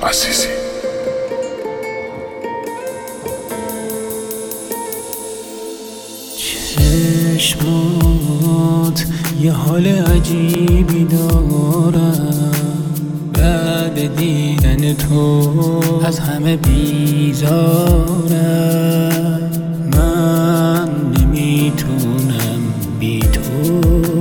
عزیزی. چشمات یه حال عجیبی دارم، بعد دیدن تو از همه بیزارم. من نمیتونم بی تو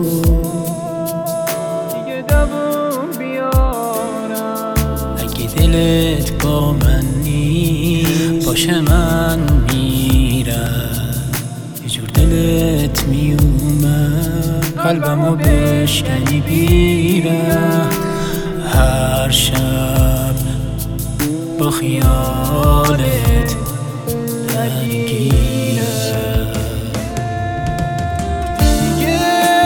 دیگه دووم بیارم. اگه دلت با من نیست باشه من میرم. یه جور دلت میومد قلبمو بشکنی بیرم. هر شب با خیالت درگیرم. دیگه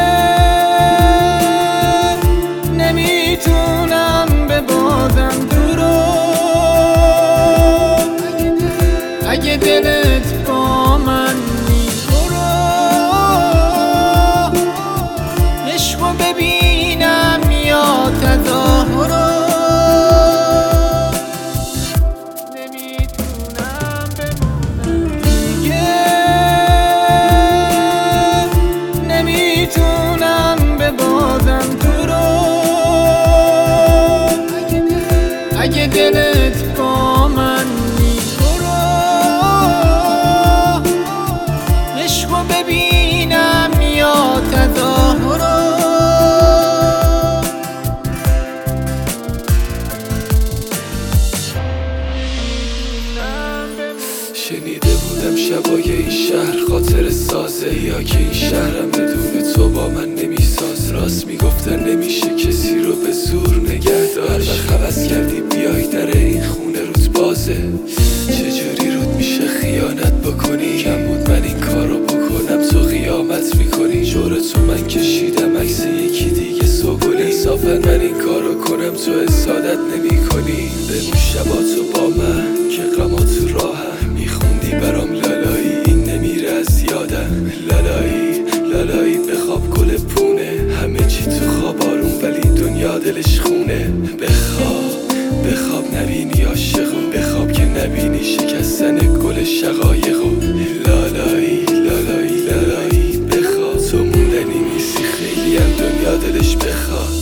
نمیتونم ببازم تو رو. اگه دلت با من نیست برو. عشقو ببینم یا تظاهرو. نمیتونم بمونم دیگه. نمیتونم ببازم تو رو. اگه دلت با من نیست برو. عشقو ببینم یا تظاهرو. شنیده بودم شبای این شهر خاطر سازه، یا که این شهرم بدون تو با من نمیساز. راست میگفتن نمیشه کسی رو به زور نگه داشت. خبس کردی بیای در این خونه روت بازه. چجوری رود میشه خیانت بکنی؟ کم بود من این کارو بکنم تو قیامت میکنی. جور تو من کشیدم عکس یکی دیگه سوگلی. انصافا من این کارو کنم تو حسادت نمی کنی. بگو شبا تو با من که غما تو راهم میخوندی برام لالایی. این نمیره از یادم لالایی لالایی. بخواب گل پونه همه چی تو خواب آروم ولی دنیا دلش خونه. بخواب نبینی عاشقو. بخواب که نبینی شکستن گل شقایقو. لالایی لالایی لالایی. بخواب تو موندنی نیستی خیلی هم دنیا دلش بخواد.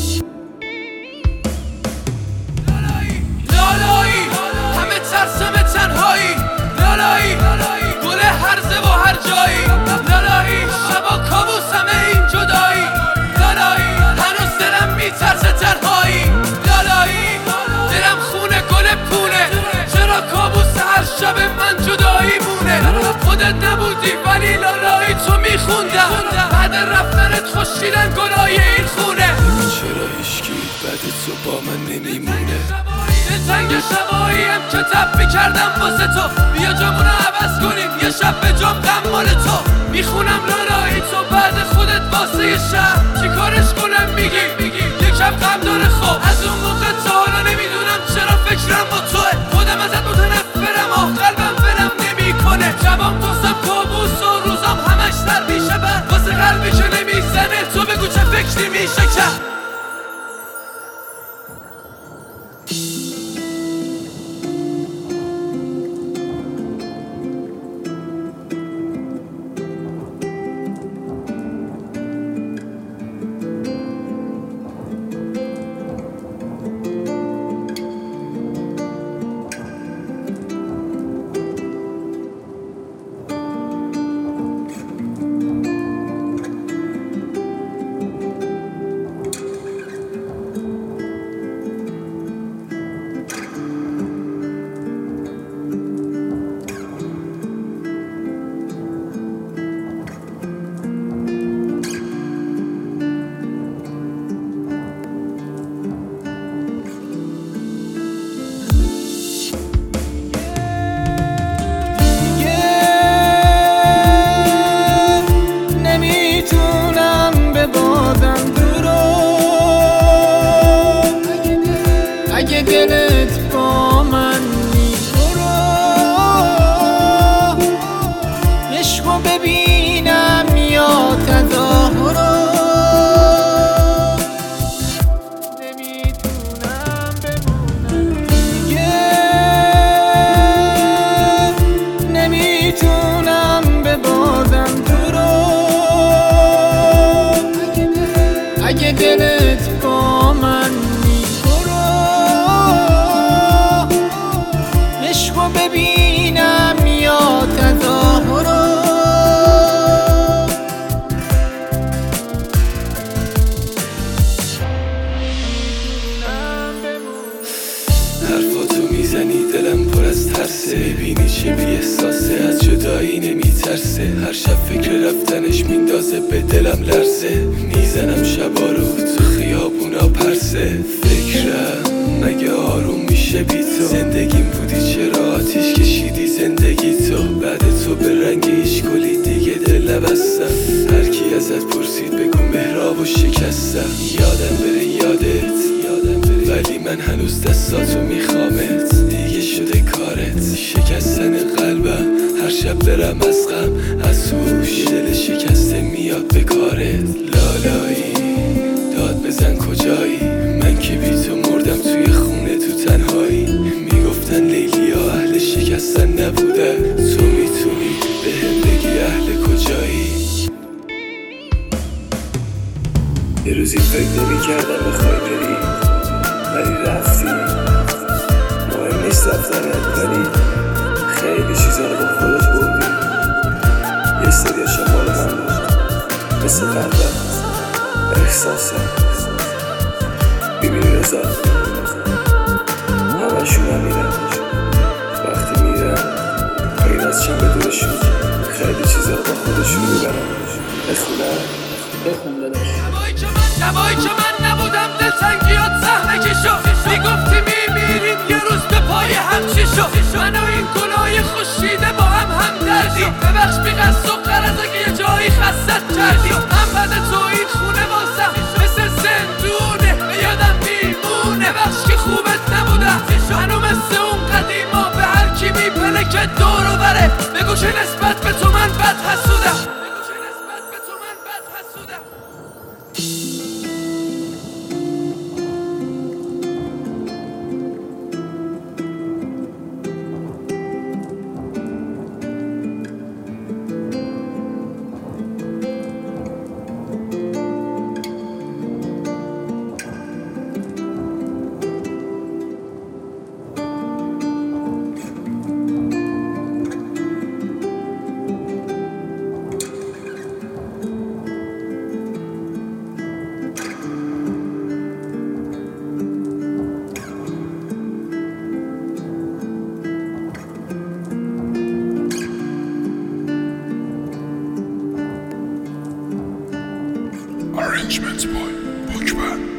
لالایی همه ترسم تنهایی. لالایی گل هرزه و هر جایی. لالایی شبا کابوس همه این جدایی. لالایی هنوز دلم میترسه تنهایی. لالایی دلم خونه گل پونه. چرا کابوس هر شب من جدایی مونه؟ خودت نبودی ولی لالایی تو میخوندم. بعد رفتنت خوشیدن گلای این خونه. چرا هیچکی بعد تو با من نمیمونه؟ تنگ شباییم که تب میکردم واسه تو. بیا جامونو عوض کنیم یه شب به جام غم مال تو. میخونم لالایی تو بعد خودت واسه یه شب. چی کارش کنم میگی یکم غم داره. خب از اون موقع تا حالا نمیدونم چرا فکرم با توه. خودم ازت متنفرم قلبم ولم نمیکنه. شبام دوستم کابوس و روزام همش در میشه. بعد واسه قلبی که نمیزنه تو بگو چه فکری میشه کرد. تازه به دلم لرزه، میزنم شبا رو تو خیابونا پرسه. فکرم مگه آروم میشه بی تو؟ زندگیم بودی چرا آتیش کشیدی زندگی تو؟ بعد تو به رنگ اشکالی دیگه دل نبستم. هر کی ازت پرسید بگو مهرابو شکستم. یادم بره یادت ولی من هنوز دستاتو میخوامت. دیگه شده کارت شکستن قلبم، هر شب برم از غم از هوش. دل شکسته میاد به کارت. لالایی داد بزن کجایی؟ من که بی تو مردم توی خونه تو تنهایی. میگفتن لیلیا اهل شکستن نبوده، تو میتونی به هم بگی اهل کجایی؟ یه روزی فکر نمی‌کردم بخوای بری ولی رفتی. مهم نیست رفتنت ولی خیلی چیزا رو با خودت بردی. یه سریاشا مال من بود مثل قلبم احساسم. ببین رضا همشون هم میرن، وقتی میرن غیر از چند دورشون خیلی چیزا رو با خودشون میبرن. بخون داداش. شبایی که من نبودم دلتنگیات زهمه کشو. میگفتی میمیریم یه روز به پای هم چی شو؟ من و این گناه خوشیده با هم دردی. ببخش بی قصد و غرض اگه یه جایی خستت کردی. من بعد تو این خونه واسم مثل زندونه به یادم میمونه. بخش که خوبت نبودم منو مثل اون قدیما به هر کی میپله که دورو بره بگو که نسبت به تو من بد حسودم. Arrangements by Bookman.